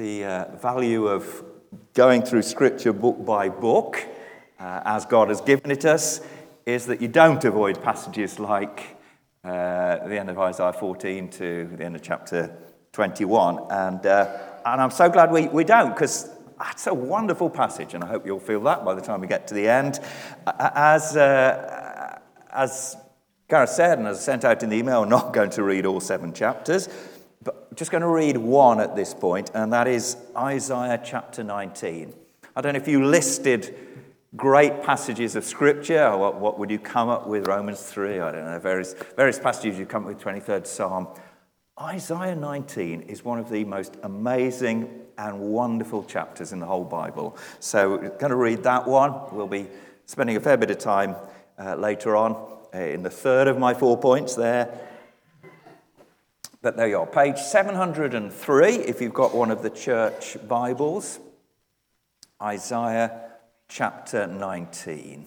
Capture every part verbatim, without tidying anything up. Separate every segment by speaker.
Speaker 1: The uh, value of going through Scripture book by book, uh, as God has given it us, is that you don't avoid passages like uh, the end of Isaiah fourteen to the end of chapter twenty-one. And uh, and I'm so glad we, we don't, because that's a wonderful passage, and I hope you'll feel that by the time we get to the end. As, uh, as Gareth said, and as I sent out in the email, I'm not going to read all seven chapters, but I'm just going to read one at this point, and that is Isaiah chapter nineteen. I don't know if you listed great passages of Scripture, or what, what would you come up with? Romans three, I don't know, various, various passages you come up with, twenty-third Psalm. Isaiah nineteen is one of the most amazing and wonderful chapters in the whole Bible. So we're going to read that one. We'll be spending a fair bit of time uh, later on uh, in the third of my four points there. But there you are, page seven hundred three, if you've got one of the church Bibles. Isaiah chapter nineteen.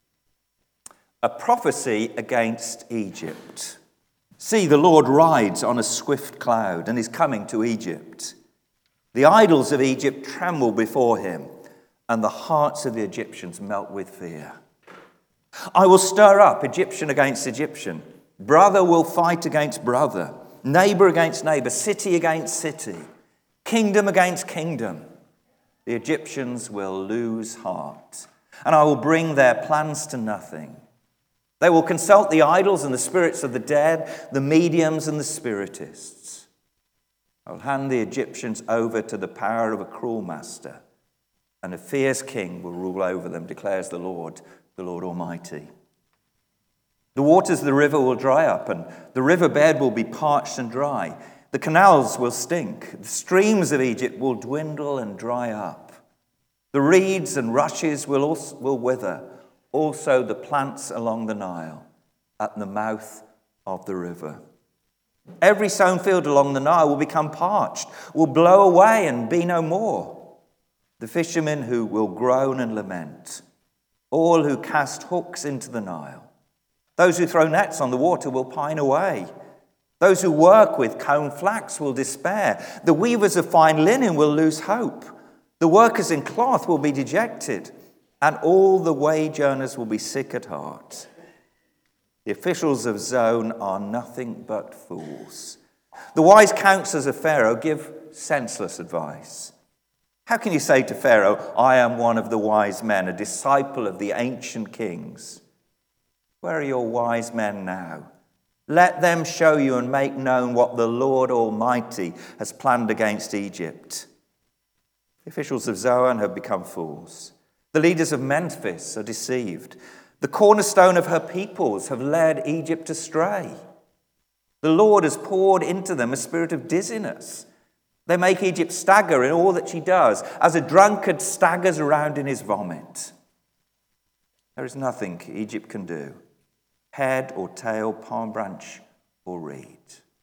Speaker 1: A prophecy against Egypt. See, the Lord rides on a swift cloud and is coming to Egypt. The idols of Egypt tremble before him, and the hearts of the Egyptians melt with fear. I will stir up Egyptian against Egyptian. Brother will fight against brother. Neighbor against neighbor, city against city, kingdom against kingdom. The Egyptians will lose heart, and I will bring their plans to nothing. They will consult the idols and the spirits of the dead, the mediums and the spiritists. I will hand the Egyptians over to the power of a cruel master, and a fierce king will rule over them, declares the Lord, the Lord Almighty. The waters of the river will dry up, and the riverbed will be parched and dry. The canals will stink. The streams of Egypt will dwindle and dry up. The reeds and rushes will, also, will wither, also the plants along the Nile, at the mouth of the river. Every sown field along the Nile will become parched, will blow away and be no more. The fishermen who will groan and lament, all who cast hooks into the Nile. Those who throw nets on the water will pine away. Those who work with comb flax will despair. The weavers of fine linen will lose hope. The workers in cloth will be dejected, and all the wage earners will be sick at heart. The officials of Zoan are nothing but fools. The wise counselors of Pharaoh give senseless advice. How can you say to Pharaoh, I am one of the wise men, a disciple of the ancient kings? Where are your wise men now? Let them show you and make known what the Lord Almighty has planned against Egypt. The officials of Zoan have become fools. The leaders of Memphis are deceived. The cornerstone of her peoples have led Egypt astray. The Lord has poured into them a spirit of dizziness. They make Egypt stagger in all that she does, as a drunkard staggers around in his vomit. There is nothing Egypt can do. Head or tail, palm branch or reed.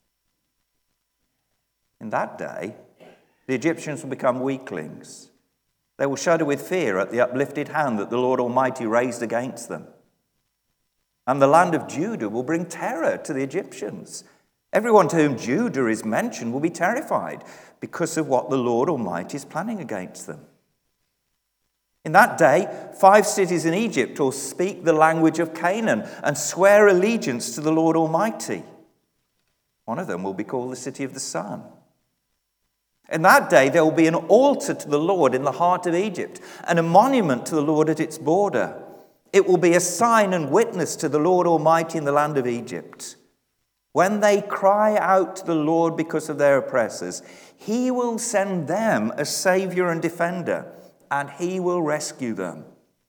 Speaker 1: In that day, the Egyptians will become weaklings. They will shudder with fear at the uplifted hand that the Lord Almighty raised against them. And the land of Judah will bring terror to the Egyptians. Everyone to whom Judah is mentioned will be terrified because of what the Lord Almighty is planning against them. In that day, five cities in Egypt will speak the language of Canaan and swear allegiance to the Lord Almighty. One of them will be called the City of the Sun. In that day, there will be an altar to the Lord in the heart of Egypt and a monument to the Lord at its border. It will be a sign and witness to the Lord Almighty in the land of Egypt. When they cry out to the Lord because of their oppressors, he will send them a savior and defender, and he will rescue them.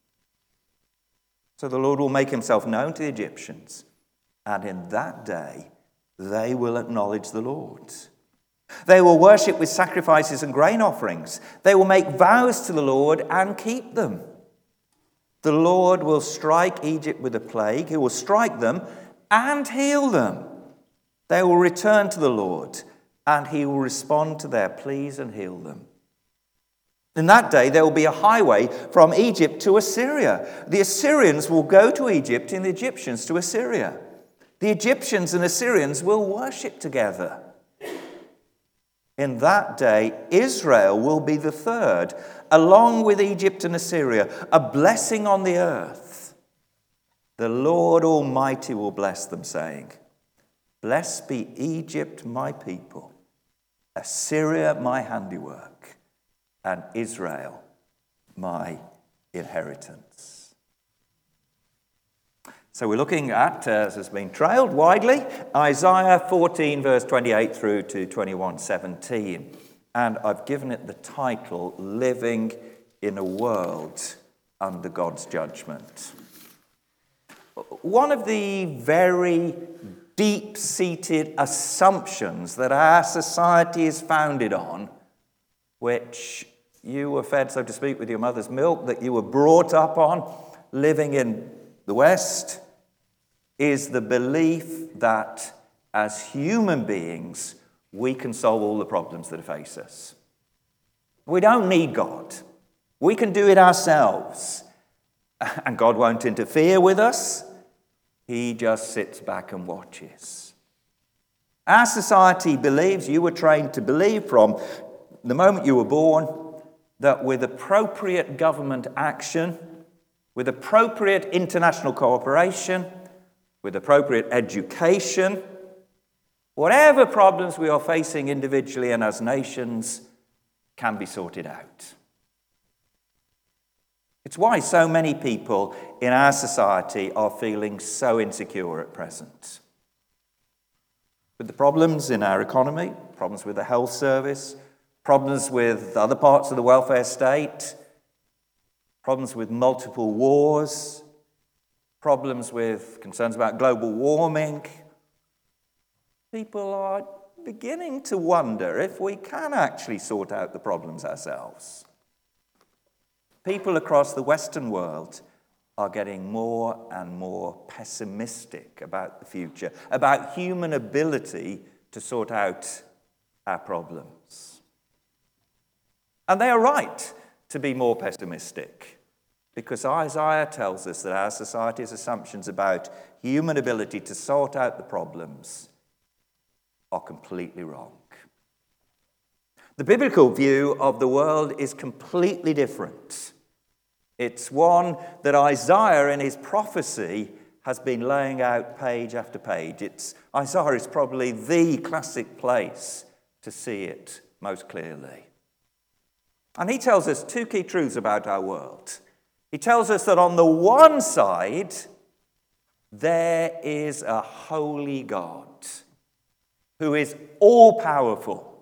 Speaker 1: So the Lord will make himself known to the Egyptians, and in that day they will acknowledge the Lord. They will worship with sacrifices and grain offerings. They will make vows to the Lord and keep them. The Lord will strike Egypt with a plague. He will strike them and heal them. They will return to the Lord, and he will respond to their pleas and heal them. In that day, there will be a highway from Egypt to Assyria. The Assyrians will go to Egypt and the Egyptians to Assyria. The Egyptians and Assyrians will worship together. In that day, Israel will be the third, along with Egypt and Assyria, a blessing on the earth. The Lord Almighty will bless them, saying, Blessed be Egypt, my people, Assyria, my handiwork, and Israel, my inheritance. So we're looking at, as has been trailed widely, Isaiah fourteen, verse twenty-eight through to twenty-one seventeen. And I've given it the title, Living in a World Under God's Judgment. One of the very deep-seated assumptions that our society is founded on, which you were fed, so to speak, with your mother's milk, that you were brought up on, living in the West, is the belief that as human beings, we can solve all the problems that face us. We don't need God. We can do it ourselves. And God won't interfere with us. He just sits back and watches. Our society believes, you were trained to believe from the moment you were born, that with appropriate government action, with appropriate international cooperation, with appropriate education, whatever problems we are facing individually and as nations can be sorted out. It's why so many people in our society are feeling so insecure at present. With the problems in our economy, problems with the health service, problems with other parts of the welfare state, problems with multiple wars, problems with concerns about global warming, people are beginning to wonder if we can actually sort out the problems ourselves. People across the Western world are getting more and more pessimistic about the future, about human ability to sort out our problems. And they are right to be more pessimistic, because Isaiah tells us that our society's assumptions about human ability to sort out the problems are completely wrong. The biblical view of the world is completely different. It's one that Isaiah in his prophecy has been laying out page after page. It's, Isaiah is probably the classic place to see it most clearly. And he tells us two key truths about our world. He tells us that on the one side, there is a holy God who is all-powerful.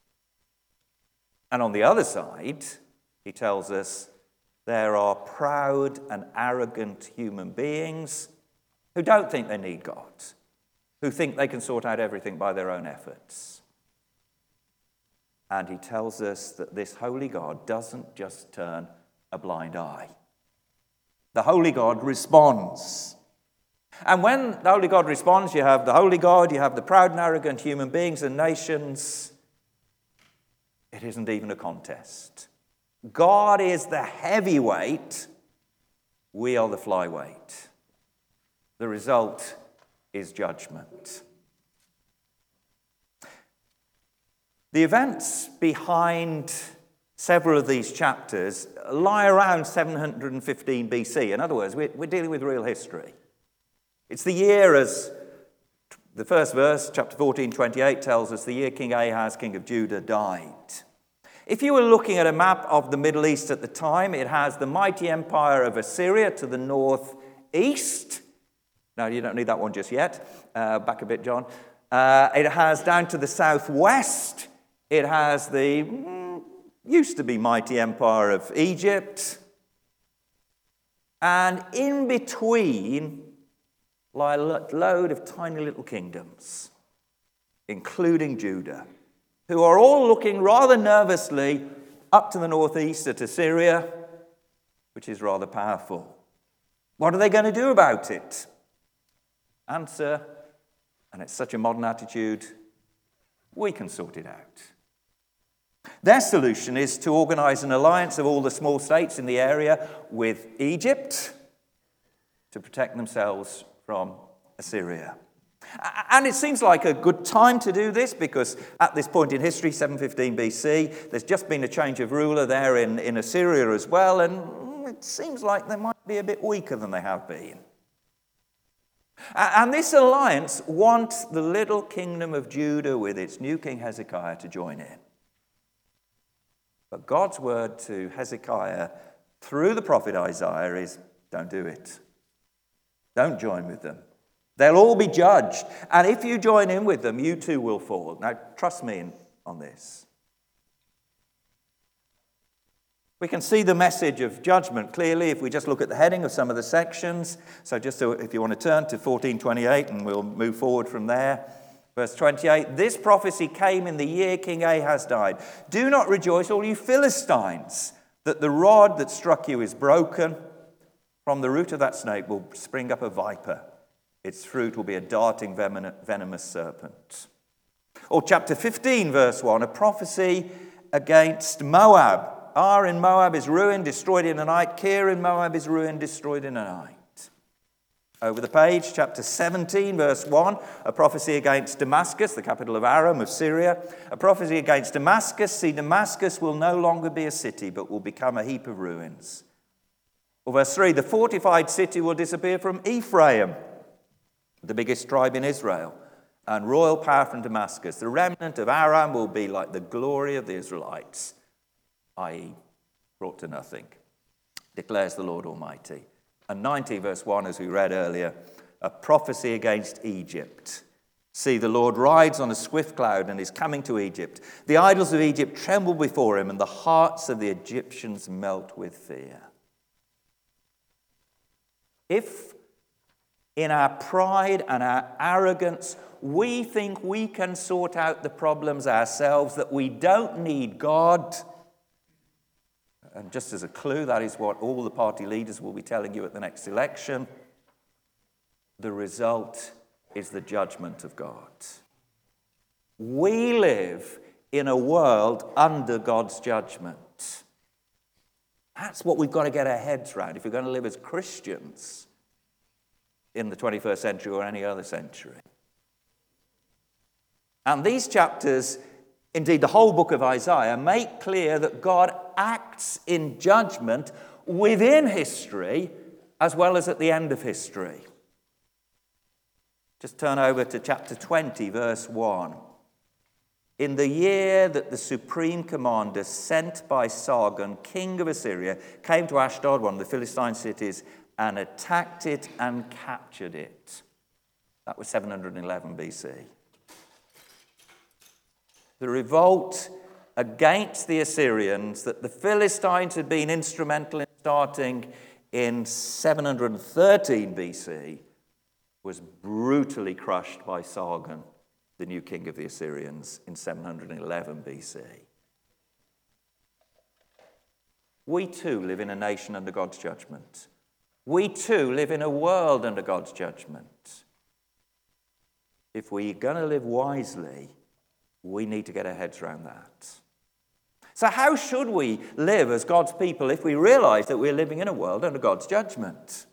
Speaker 1: And on the other side, he tells us there are proud and arrogant human beings who don't think they need God, who think they can sort out everything by their own efforts. And he tells us that this holy God doesn't just turn a blind eye. The holy God responds. And when the holy God responds, you have the holy God, you have the proud and arrogant human beings and nations. It isn't even a contest. God is the heavyweight, we are the flyweight. The result is judgment. The events behind several of these chapters lie around seven hundred fifteen B C. In other words, we're, we're dealing with real history. It's the year, as the first verse, chapter fourteen, twenty-eight, tells us, the year King Ahaz, king of Judah, died. If you were looking at a map of the Middle East at the time, it has the mighty empire of Assyria to the northeast. No, you don't need that one just yet. Uh, back a bit, John. Uh, it has down to the southwest, it has the mm, used to be mighty empire of Egypt. And in between lie a load of tiny little kingdoms, including Judah, who are all looking rather nervously up to the northeast at Assyria, which is rather powerful. What are they going to do about it? Answer, and it's such a modern attitude, we can sort it out. Their solution is to organize an alliance of all the small states in the area with Egypt to protect themselves from Assyria. And it seems like a good time to do this because at this point in history, seven fifteen B C, there's just been a change of ruler there in, in Assyria as well, and it seems like they might be a bit weaker than they have been. And this alliance wants the little kingdom of Judah with its new king Hezekiah to join in. But God's word to Hezekiah through the prophet Isaiah is, don't do it. Don't join with them. They'll all be judged. And if you join in with them, you too will fall. Now, trust me on this. We can see the message of judgment clearly if we just look at the heading of some of the sections. So just so if you want to turn to fourteen twenty-eight, and we'll move forward from there. Verse twenty-eight, this prophecy came in the year King Ahaz died. Do not rejoice, all you Philistines, that the rod that struck you is broken. From the root of that snake will spring up a viper. Its fruit will be a darting venomous serpent. Or chapter fifteen, verse one, a prophecy against Moab. Ar in Moab is ruined, destroyed in a night. Kir in Moab is ruined, destroyed in a night. Over the page, chapter seventeen, verse one, a prophecy against Damascus, the capital of Aram, of Syria. A prophecy against Damascus. See, Damascus will no longer be a city, but will become a heap of ruins. Or verse three, the fortified city will disappear from Ephraim, the biggest tribe in Israel, and royal power from Damascus. The remnant of Aram will be like the glory of the Israelites, that is brought to nothing, declares the Lord Almighty. And ninety, verse one, as we read earlier, a prophecy against Egypt. See, the Lord rides on a swift cloud and is coming to Egypt. The idols of Egypt tremble before him, and the hearts of the Egyptians melt with fear. If in our pride and our arrogance we think we can sort out the problems ourselves, that we don't need God, and just as a clue, that is what all the party leaders will be telling you at the next election, the result is the judgment of God. We live in a world under God's judgment. That's what we've got to get our heads around if we're going to live as Christians in the twenty-first century or any other century. And these chapters, indeed the whole book of Isaiah, make clear that God acts in judgment within history as well as at the end of history. Just turn over to chapter twenty, verse one. In the year that the supreme commander sent by Sargon, king of Assyria, came to Ashdod, one of the Philistine cities, and attacked it and captured it. That was seven hundred eleven B C. The revolt against the Assyrians that the Philistines had been instrumental in starting in seven hundred thirteen B C was brutally crushed by Sargon, the new king of the Assyrians, in seven hundred eleven B C. We too live in a nation under God's judgment. We too live in a world under God's judgment. If we're going to live wisely, we need to get our heads around that. So how should we live as God's people if we realize that we're living in a world under God's judgment?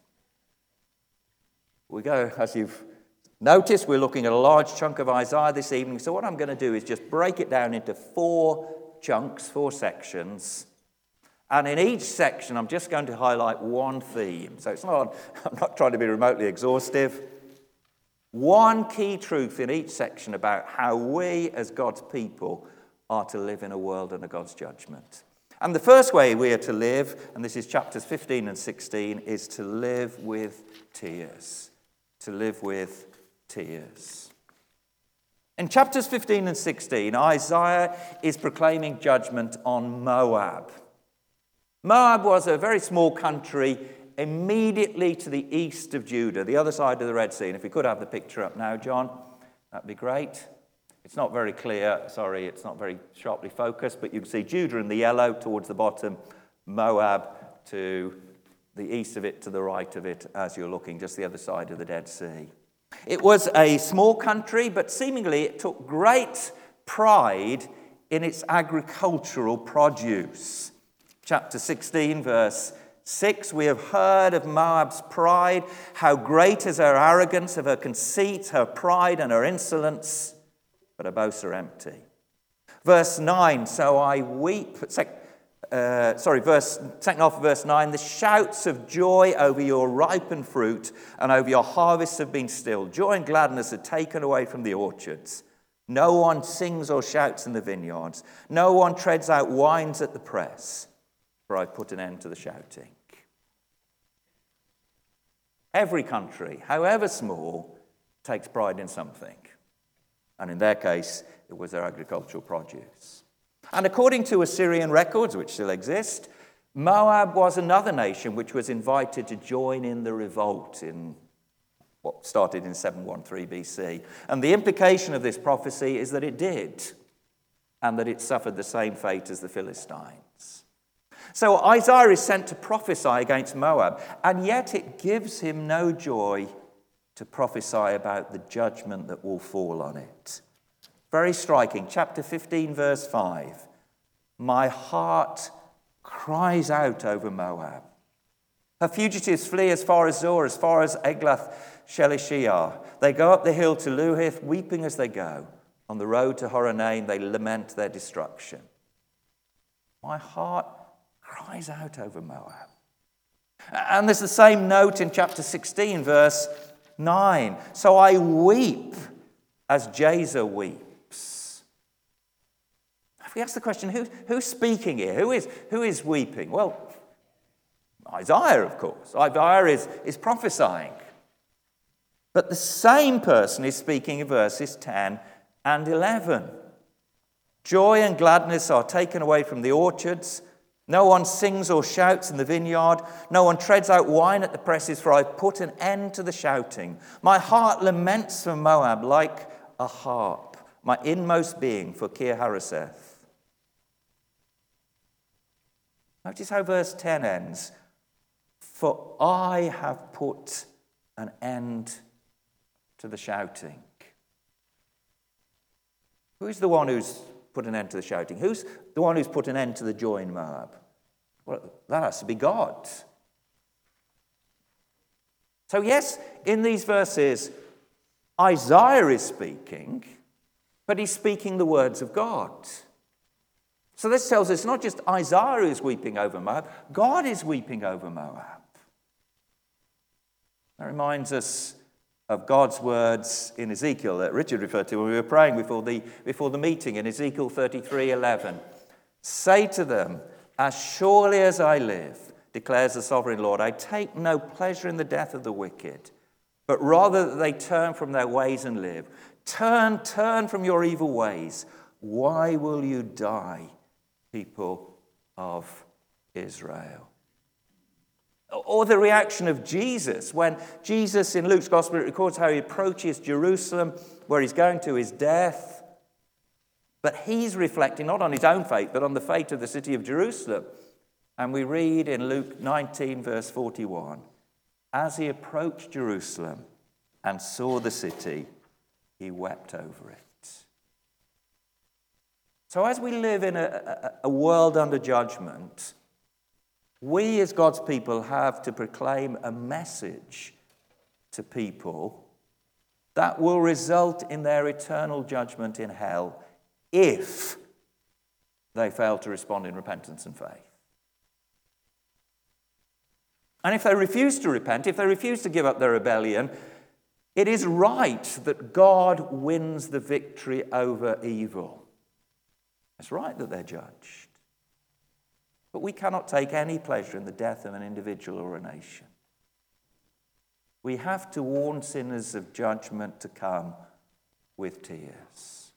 Speaker 1: We go, as you've noticed, we're looking at a large chunk of Isaiah this evening. So what I'm going to do is just break it down into four chunks, four sections. And in each section, I'm just going to highlight one theme. So it's not, I'm not trying to be remotely exhaustive. One key truth in each section about how we as God's people are to live in a world under God's judgment. And the first way we are to live, and this is chapters fifteen and sixteen, is to live with tears. To live with tears. In chapters fifteen and sixteen, Isaiah is proclaiming judgment on Moab. Moab was a very small country immediately to the east of Judah, the other side of the Red Sea. And if we could have the picture up now, John, that'd be great. It's not very clear, sorry, it's not very sharply focused, but you can see Judah in the yellow towards the bottom, Moab to the east of it, to the right of it, as you're looking, just the other side of the Dead Sea. It was a small country, but seemingly it took great pride in its agricultural produce. Chapter sixteen, verse six, we have heard of Moab's pride. How great is her arrogance, of her conceit, her pride and her insolence, but her boasts are empty. Verse nine, so I weep. Uh, sorry, verse, second half of verse nine, the shouts of joy over your ripened fruit and over your harvests have been stilled. Joy and gladness are taken away from the orchards. No one sings or shouts in the vineyards. No one treads out wines at the press, for I put an end to the shouting. Every country, however small, takes pride in something. And in their case, it was their agricultural produce. And according to Assyrian records, which still exist, Moab was another nation which was invited to join in the revolt in what started in seven thirteen B C. And the implication of this prophecy is that it did, and that it suffered the same fate as the Philistines. So Isaiah is sent to prophesy against Moab, and yet it gives him no joy to prophesy about the judgment that will fall on it. Very striking. Chapter fifteen, verse five. My heart cries out over Moab. Her fugitives flee as far as Zoar, as far as Eglath-Shelishiah. They go up the hill to Luhith, weeping as they go. On the road to Horonaim, they lament their destruction. My heart cries out over Moab. And there's the same note in chapter sixteen, verse nine. So I weep as Jazer weeps. If we ask the question, who, who's speaking here? Who is, who is weeping? Well, Isaiah, of course. Isaiah is, is prophesying. But the same person is speaking in verses ten and eleven. Joy and gladness are taken away from the orchards. No one sings or shouts in the vineyard. No one treads out wine at the presses, for I've put an end to the shouting. My heart laments for Moab like a harp, my inmost being for Kir Hareseth. Notice how verse ten ends. For I have put an end to the shouting. Who is the one who's put an end to the shouting? Who's the one who's put an end to the joy in Moab? Well, that has to be God. So yes, in these verses, Isaiah is speaking, but he's speaking the words of God. So this tells us not just Isaiah who's weeping over Moab, God is weeping over Moab. That reminds us of God's words in Ezekiel that Richard referred to when we were praying before the, before the meeting in Ezekiel thirty-three eleven. Say to them, as surely as I live, declares the sovereign Lord, I take no pleasure in the death of the wicked, but rather that they turn from their ways and live. Turn, turn from your evil ways. Why will you die, people of Israel? Or the reaction of Jesus when Jesus, in Luke's Gospel, it records how he approaches Jerusalem, where he's going to his death. But he's reflecting not on his own fate, but on the fate of the city of Jerusalem. And we read in Luke nineteen, verse forty-one, as he approached Jerusalem and saw the city, he wept over it. So as we live in a, a, a world under judgment, we as God's people have to proclaim a message to people that will result in their eternal judgment in hell if they fail to respond in repentance and faith. And if they refuse to repent, if they refuse to give up their rebellion, it is right that God wins the victory over evil. It's right that they're judged. But we cannot take any pleasure in the death of an individual or a nation. We have to warn sinners of judgment to come with tears.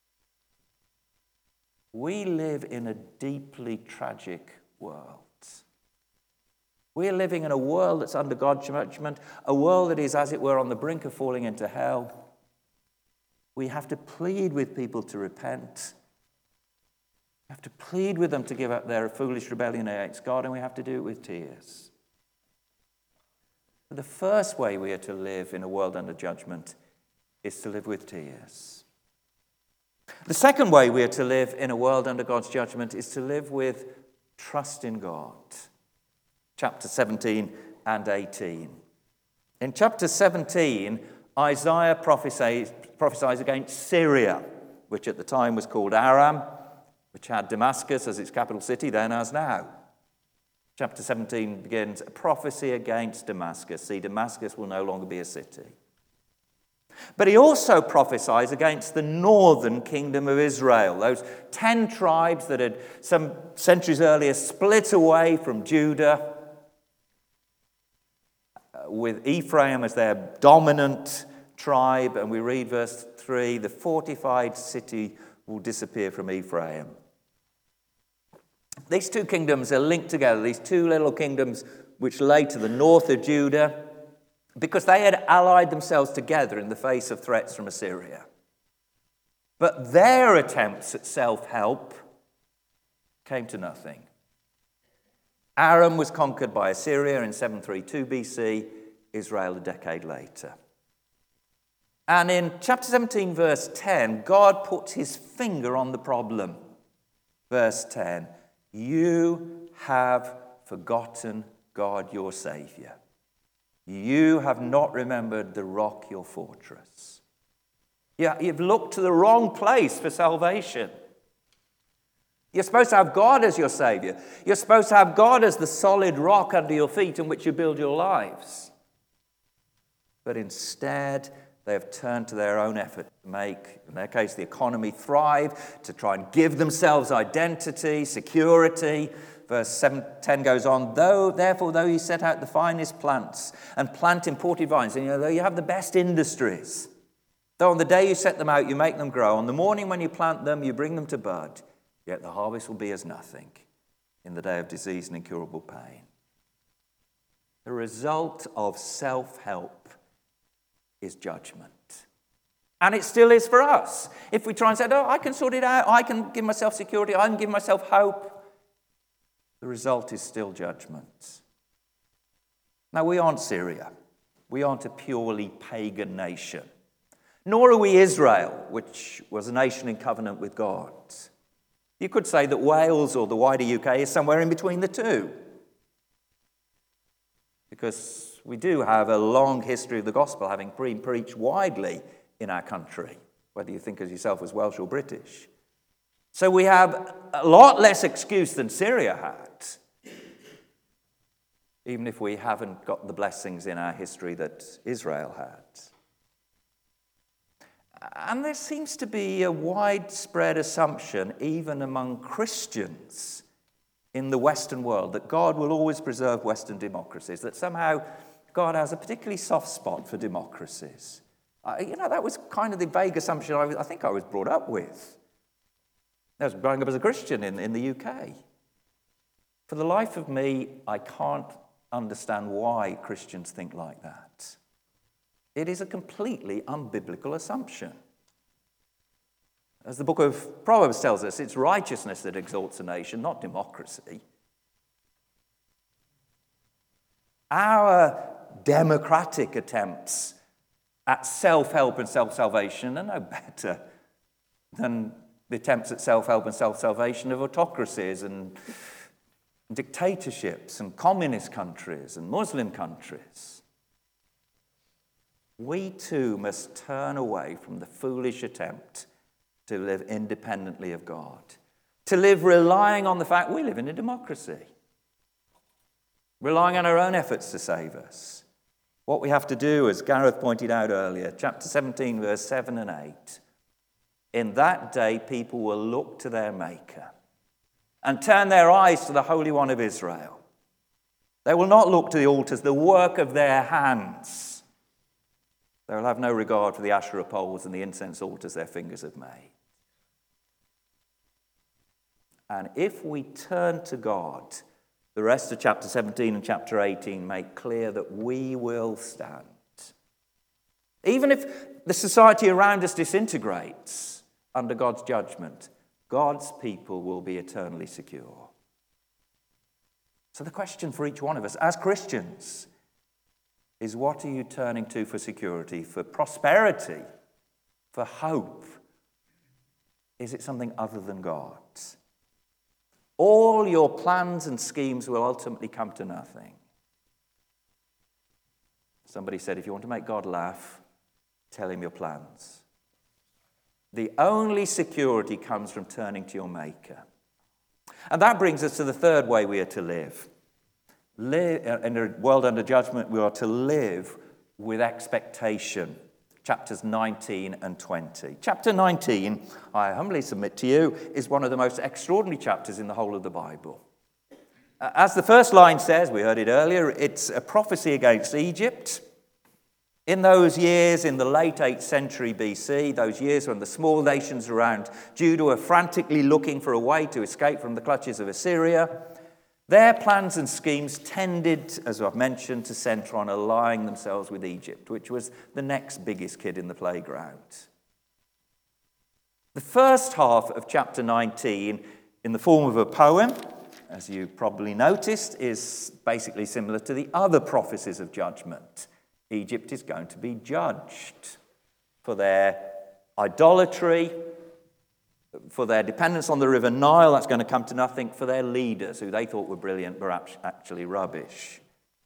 Speaker 1: We live in a deeply tragic world. We are living in a world that's under God's judgment, a world that is, as it were, on the brink of falling into hell. We have to plead with people to repent. We have to plead with them to give up their foolish rebellion against God, and we have to do it with tears. But the first way we are to live in a world under judgment is to live with tears. The second way we are to live in a world under God's judgment is to live with trust in God. chapter seventeen and eighteen. In chapter seventeen, Isaiah prophesies, prophesies against Syria, which at the time was called Aram, which had Damascus as its capital city then as now. Chapter seventeen begins, a prophecy against Damascus. See, Damascus will no longer be a city. But he also prophesies against the northern kingdom of Israel, those ten tribes that had some centuries earlier split away from Judah, with Ephraim as their dominant tribe. And we read verse three, the fortified city will disappear from Ephraim. These two kingdoms are linked together, these two little kingdoms which lay to the north of Judah, because they had allied themselves together in the face of threats from Assyria. But their attempts at self-help came to nothing. Aram was conquered by Assyria in seven thirty-two B C, Israel a decade later. And in chapter seventeen, verse ten, God puts his finger on the problem. Verse ten, you have forgotten God your Saviour. You have not remembered the rock, your fortress. Yeah, you've looked to the wrong place for salvation. You're supposed to have God as your Saviour. You're supposed to have God as the solid rock under your feet on which you build your lives. But instead, they have turned to their own effort to make, in their case, the economy thrive, to try and give themselves identity, security. Verse seven, ten goes on, though, therefore, though you set out the finest plants and plant imported vines, and you know, though you have the best industries, though on the day you set them out, you make them grow, on the morning when you plant them, you bring them to bud, yet the harvest will be as nothing in the day of disease and incurable pain. The result of self-help is judgment. And it still is for us. If we try and say, oh, I can sort it out, I can give myself security, I can give myself hope, the result is still judgment. Now, we aren't Syria. We aren't a purely pagan nation. Nor are we Israel, which was a nation in covenant with God. You could say that Wales or the wider U K is somewhere in between the two. Because we do have a long history of the gospel having been preached widely in our country, whether you think of yourself as Welsh or British. So we have a lot less excuse than Syria had, even if we haven't got the blessings in our history that Israel had. And there seems to be a widespread assumption, even among Christians in the Western world, that God will always preserve Western democracies, that somehow God has a particularly soft spot for democracies. Uh, you know, that was kind of the vague assumption I, was, I think I was brought up with. I was growing up as a Christian in, in the U K. For the life of me, I can't understand why Christians think like that. It is a completely unbiblical assumption. As the book of Proverbs tells us, it's righteousness that exalts a nation, not democracy. Our democratic attempts at self-help and self-salvation are no better than the attempts at self-help and self-salvation of autocracies and dictatorships and communist countries and Muslim countries. We too must turn away from the foolish attempt to live independently of God, to live relying on the fact we live in a democracy, relying on our own efforts to save us. What we have to do, as Gareth pointed out earlier, chapter seventeen, verse seven and eight, in that day people will look to their Maker and turn their eyes to the Holy One of Israel. They will not look to the altars, the work of their hands. They will have no regard for the Asherah poles and the incense altars their fingers have made. And if we turn to God, the rest of chapter seventeen and chapter eighteen make clear that we will stand. Even if the society around us disintegrates under God's judgment, God's people will be eternally secure. So the question for each one of us as Christians is, what are you turning to for security, for prosperity, for hope? Is it something other than God? all your plans and schemes will ultimately come to nothing. Somebody said, if you want to make God laugh, tell him your plans. The only security comes from turning to your Maker. And that brings us to the third way we are to live. Live in a world under judgment, we are to live with expectation. Chapters nineteen and twenty. Chapter nineteen, I humbly submit to you, is one of the most extraordinary chapters in the whole of the Bible. As the first line says, we heard it earlier, it's a prophecy against Egypt. In those years, in the late eighth century B C, those years when the small nations around Judah were frantically looking for a way to escape from the clutches of Assyria, their plans and schemes tended, as I've mentioned, to centre on allying themselves with Egypt, which was the next biggest kid in the playground. The first half of chapter nineteen, in the form of a poem, as you probably noticed, is basically similar to the other prophecies of judgment. Egypt is going to be judged for their idolatry, for their dependence on the River Nile, that's going to come to nothing, for their leaders, who they thought were brilliant, but actually rubbish.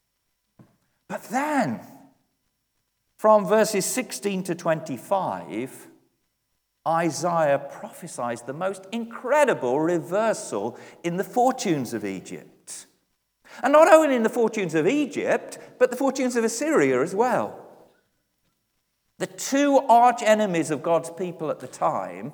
Speaker 1: But then, from verses sixteen to twenty-five, Isaiah prophesies the most incredible reversal in the fortunes of Egypt. And not only in the fortunes of Egypt, but the fortunes of Assyria as well. The two arch enemies of God's people at the time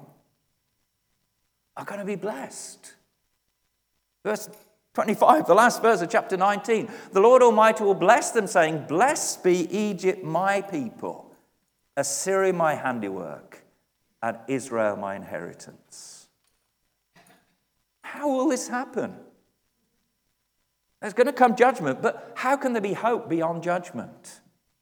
Speaker 1: are going to be blessed. Verse twenty-five, the last verse of chapter nineteen. The Lord Almighty will bless them, saying, "Blessed be Egypt, my people, Assyria, my handiwork, and Israel, my inheritance." How will this happen? There's going to come judgment, but how can there be hope beyond judgment?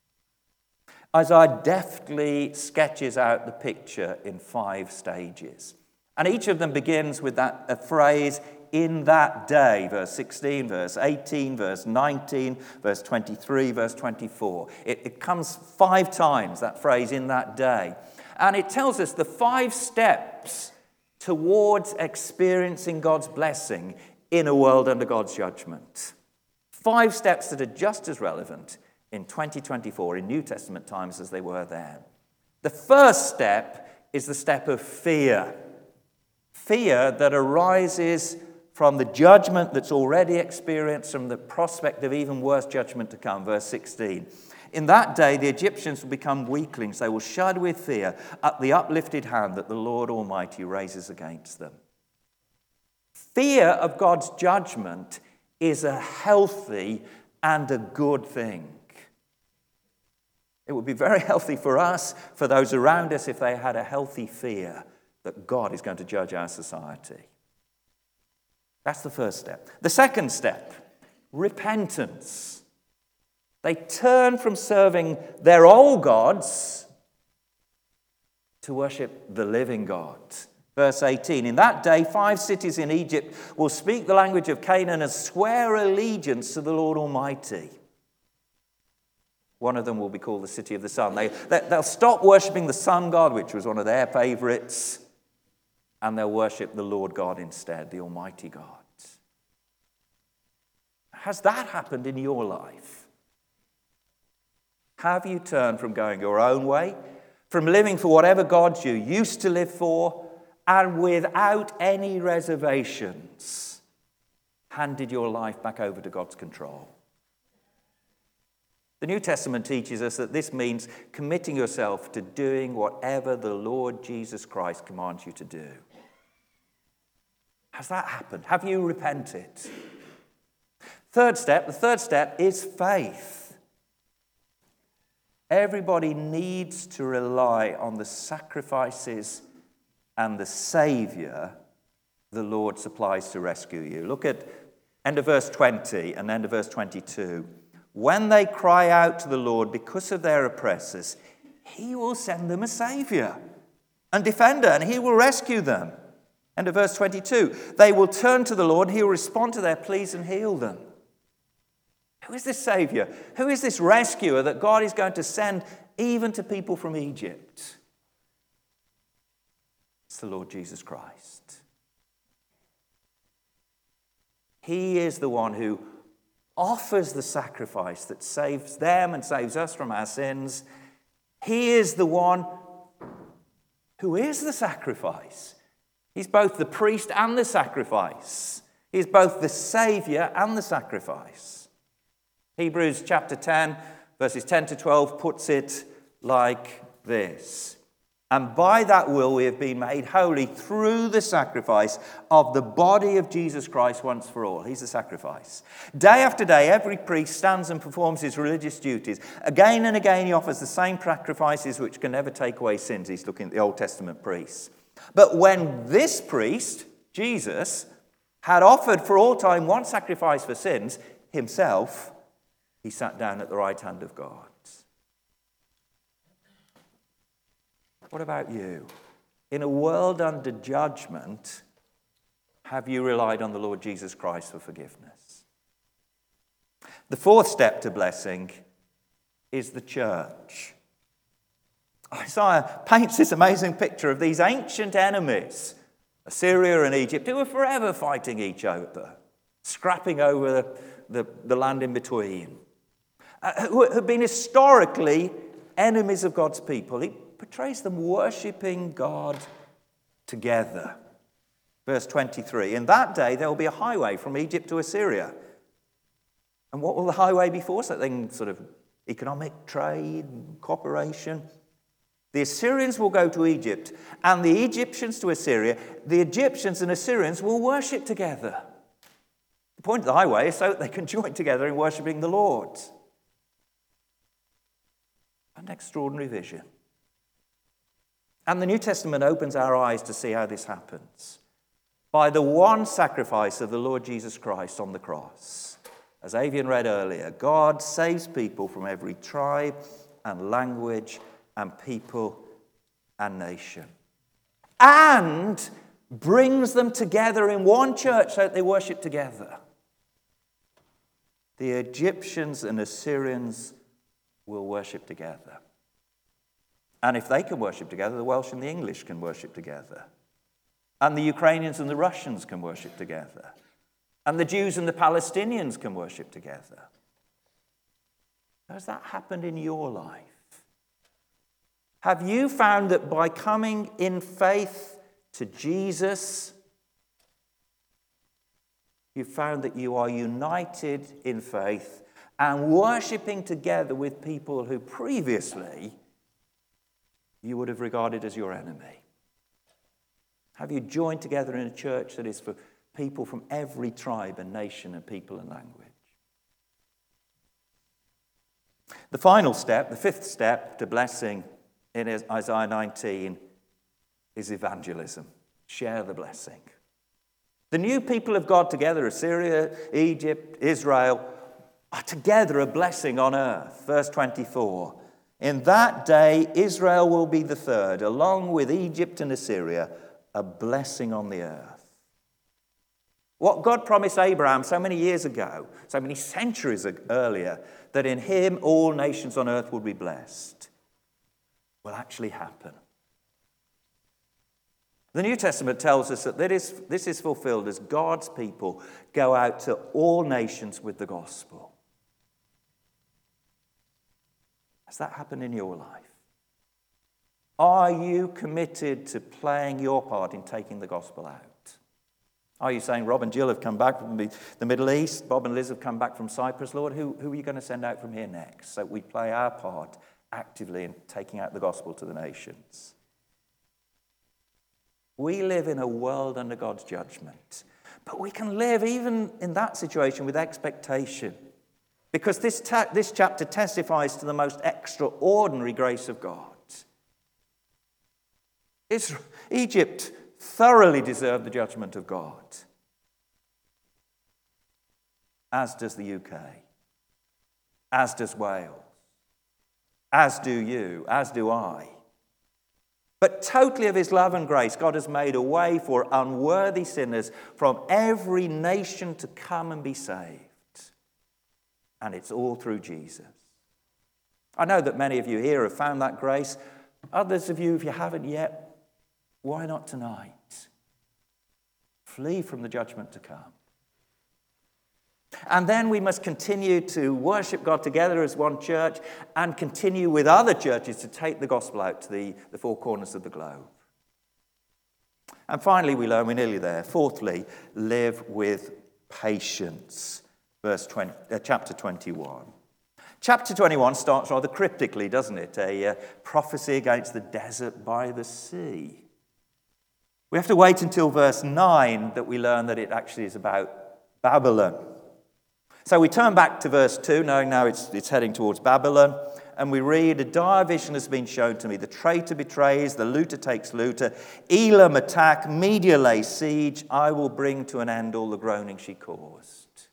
Speaker 1: Isaiah deftly sketches out the picture in five stages. And each of them begins with that a phrase, "in that day," verse sixteen, verse eighteen, verse nineteen, verse twenty-three, verse twenty-four. It, it comes five times, that phrase, "in that day." And it tells us the five steps towards experiencing God's blessing in a world under God's judgment. Five steps that are just as relevant in twenty twenty-four, in New Testament times, as they were then. The first step is the step of fear. Fear that arises from the judgment that's already experienced, from the prospect of even worse judgment to come. Verse sixteen. In that day, the Egyptians will become weaklings. They will shudder with fear at the uplifted hand that the Lord Almighty raises against them. Fear of God's judgment is a healthy and a good thing. It would be very healthy for us, for those around us, if they had a healthy fear that God is going to judge our society. That's the first step. The second step, repentance. They turn from serving their old gods to worship the living God. Verse eighteen, in that day, five cities in Egypt will speak the language of Canaan and swear allegiance to the Lord Almighty. One of them will be called the City of the Sun. They, they, they'll stop worshipping the sun god, which was one of their favorites, and they'll worship the Lord God instead, the Almighty God. Has that happened in your life? Have you turned from going your own way, from living for whatever gods you used to live for, and without any reservations, handed your life back over to God's control? The New Testament teaches us that this means committing yourself to doing whatever the Lord Jesus Christ commands you to do. Has that happened? Have you repented? Third step, the third step is faith. Everybody needs to rely on the sacrifices and the Saviour the Lord supplies to rescue you. Look at end of verse twenty and end of verse twenty-two. When they cry out to the Lord because of their oppressors, he will send them a Saviour and defender, and he will rescue them. End of verse twenty-two. They will turn to the Lord, he will respond to their pleas and heal them. Who is this Saviour? Who is this rescuer that God is going to send even to people from Egypt? It's the Lord Jesus Christ. He is the one who offers the sacrifice that saves them and saves us from our sins. He is the one who is the sacrifice. He's both the priest and the sacrifice. He's both the Saviour and the sacrifice. Hebrews chapter ten, verses ten to twelve puts it like this. And by that will we have been made holy through the sacrifice of the body of Jesus Christ once for all. He's the sacrifice. Day after day, every priest stands and performs his religious duties. Again and again, he offers the same sacrifices which can never take away sins. He's looking at the Old Testament priests. But when this priest, Jesus, had offered for all time one sacrifice for sins, himself, he sat down at the right hand of God. What about you? In a world under judgment, have you relied on the Lord Jesus Christ for forgiveness? The fourth step to blessing is the church. Isaiah paints this amazing picture of these ancient enemies, Assyria and Egypt, who were forever fighting each other, scrapping over the, the, the land in between, uh, who have been historically enemies of God's people. He portrays them worshipping God together. Verse twenty-three, in that day there will be a highway from Egypt to Assyria. And what will the highway be for? Something sort of economic, trade, cooperation. The Assyrians will go to Egypt, and the Egyptians to Assyria. The Egyptians and Assyrians will worship together. The point of the highway is so that they can join together in worshipping the Lord. An extraordinary vision. And the New Testament opens our eyes to see how this happens. By the one sacrifice of the Lord Jesus Christ on the cross. As Avian read earlier, God saves people from every tribe and language and people and nation. And brings them together in one church so that they worship together. The Egyptians and Assyrians will worship together. And if they can worship together, the Welsh and the English can worship together. And the Ukrainians and the Russians can worship together. And the Jews and the Palestinians can worship together. Has that happened in your life? Have you found that by coming in faith to Jesus, you've found that you are united in faith and worshipping together with people who previously you would have regarded as your enemy? Have you joined together in a church that is for people from every tribe and nation and people and language? The final step, the fifth step to blessing in Isaiah nineteen is evangelism. Share the blessing. The new people of God together, Assyria, Egypt, Israel, are together a blessing on earth. Verse twenty-four. In that day, Israel will be the third, along with Egypt and Assyria, a blessing on the earth. What God promised Abraham so many years ago, so many centuries earlier, that in him all nations on earth would be blessed, will actually happen. The New Testament tells us that this is, this is fulfilled as God's people go out to all nations with the gospel. Has that happened in your life? Are you committed to playing your part in taking the gospel out? Are you saying, Rob and Jill have come back from the Middle East, Bob and Liz have come back from Cyprus, Lord, who, who are you going to send out from here next? So we play our part actively in taking out the gospel to the nations. We live in a world under God's judgment, but we can live even in that situation with expectation. Because this, ta- this chapter testifies to the most extraordinary grace of God. Israel, Egypt thoroughly deserved the judgment of God, as does the U K, as does Wales, as do you, as do I. But totally of his love and grace, God has made a way for unworthy sinners from every nation to come and be saved. And it's all through Jesus. I know that many of you here have found that grace. Others of you, if you haven't yet, why not tonight? Flee from the judgment to come. And then we must continue to worship God together as one church and continue with other churches to take the gospel out to the, the four corners of the globe. And finally, we learn, we're nearly there. Fourthly, live with patience. Verse twenty, uh, chapter twenty-one. Chapter twenty-one starts rather cryptically, doesn't it? A uh, prophecy against the desert by the sea. We have to wait until verse nine that we learn that it actually is about Babylon. So we turn back to verse two, knowing now it's, it's heading towards Babylon, and we read, a dire vision has been shown to me. The traitor betrays, the looter takes looter. Elam attack, Media lay siege. I will bring to an end all the groaning she caused.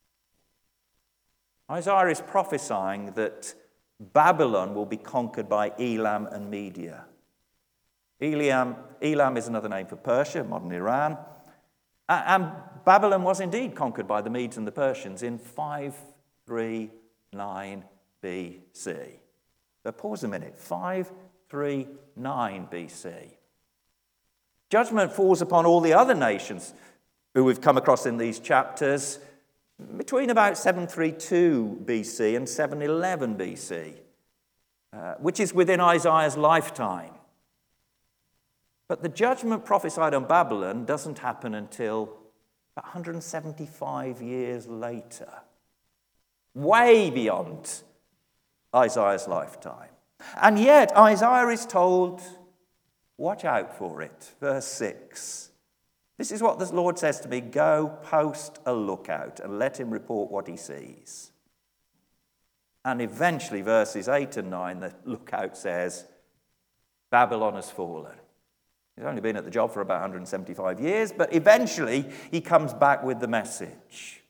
Speaker 1: Isaiah is prophesying that Babylon will be conquered by Elam and Media. Elam, Elam is another name for Persia, modern Iran. And Babylon was indeed conquered by the Medes and the Persians in five thirty-nine B C. But pause a minute, five thirty-nine B C. Judgment falls upon all the other nations who we've come across in these chapters between about seven thirty-two B C and seven eleven B C, uh, which is within Isaiah's lifetime. But the judgment prophesied on Babylon doesn't happen until about one hundred seventy-five years later, way beyond Isaiah's lifetime. And yet Isaiah is told, watch out for it. Verse six. This is what the Lord says to me, go post a lookout and let him report what he sees. And eventually, verses eight and nine, the lookout says, Babylon has fallen. He's only been at the job for about one hundred seventy-five years, but eventually he comes back with the message.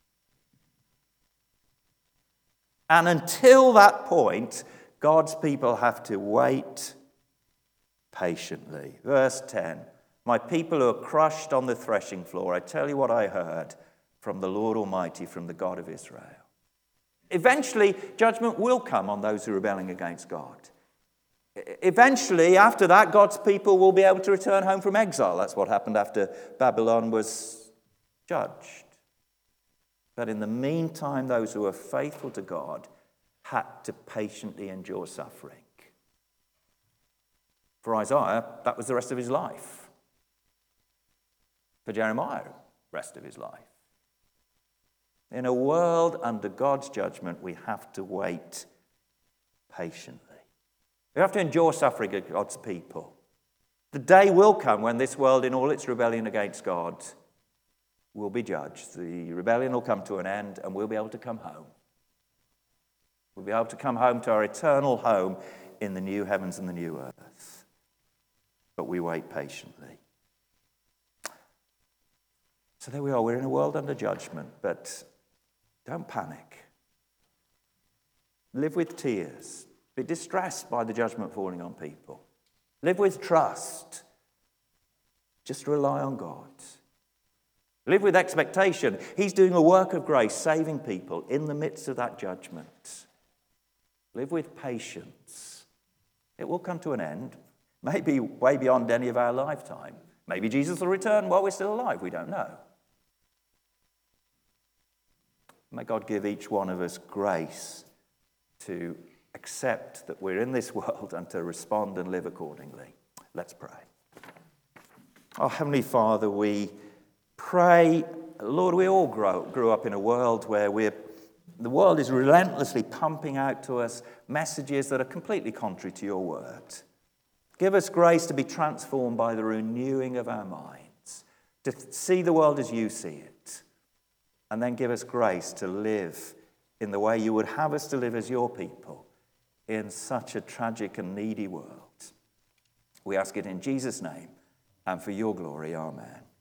Speaker 1: And until that point, God's people have to wait patiently. Verse ten, my people who are crushed on the threshing floor, I tell you what I heard from the Lord Almighty, from the God of Israel. Eventually, judgment will come on those who are rebelling against God. Eventually, after that, God's people will be able to return home from exile. That's what happened after Babylon was judged. But in the meantime, those who are faithful to God had to patiently endure suffering. For Isaiah, that was the rest of his life. For Jeremiah, the rest of his life. In a world under God's judgment, we have to wait patiently. We have to endure suffering of God's people. The day will come when this world, in all its rebellion against God, will be judged. The rebellion will come to an end and we'll be able to come home. We'll be able to come home to our eternal home in the new heavens and the new earth. But we wait patiently. So there we are. We're in a world under judgment, but don't panic. Live with tears. Be distressed by the judgment falling on people. Live with trust. Just rely on God. Live with expectation. He's doing a work of grace, saving people in the midst of that judgment. Live with patience. It will come to an end, maybe way beyond any of our lifetime. Maybe Jesus will return while we're still alive. We don't know. May God give each one of us grace to accept that we're in this world and to respond and live accordingly. Let's pray. Oh, Heavenly Father, we pray, Lord, we all grow, grew up in a world where we're, the world is relentlessly pumping out to us messages that are completely contrary to your word. Give us grace to be transformed by the renewing of our minds, to see the world as you see it, and then give us grace to live in the way you would have us to live as your people in such a tragic and needy world. We ask it in Jesus' name and for your glory. Amen.